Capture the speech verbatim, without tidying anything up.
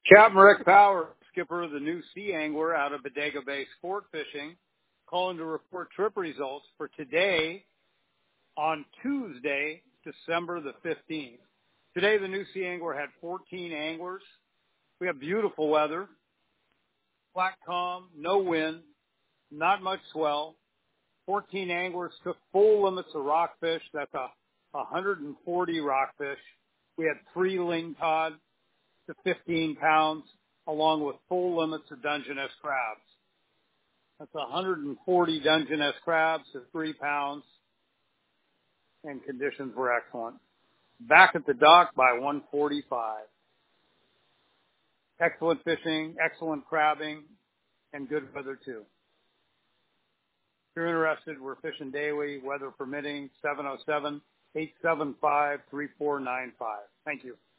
Captain Rick Power, skipper of the New Sea Angler out of Bodega Bay Sport Fishing, calling to report trip results for today on Tuesday, December the fifteenth. Today, the New Sea Angler had fourteen anglers. We have beautiful weather, flat calm, no wind, not much swell. fourteen anglers took full limits of rockfish. That's a one hundred forty rockfish. We had three ling cod to fifteen pounds, along with full limits of Dungeness crabs. That's one hundred forty Dungeness crabs to three pounds, and conditions were excellent. Back at the dock by one forty-five. Excellent fishing, excellent crabbing, and good weather too. If you're interested, we're fishing daily, weather permitting, seven oh seven, eight seven five, three four nine five. Thank you.